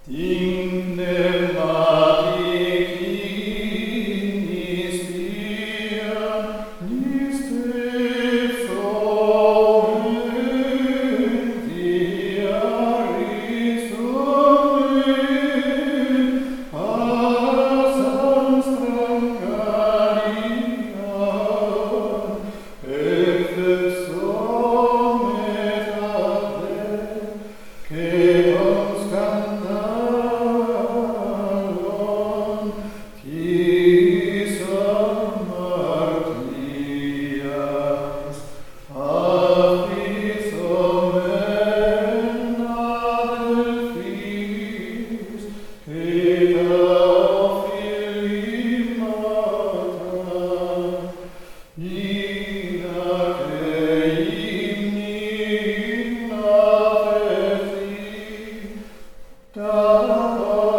Digne Magicinis Via, Niste Fomen Diaris Omen, Asam Strangarian, Efesomet Ave, Ceos Cantaron, Tisa Martias, Apis Omen Adelphis, Ceta Ophilimata, Ina Ceimni Nafeti,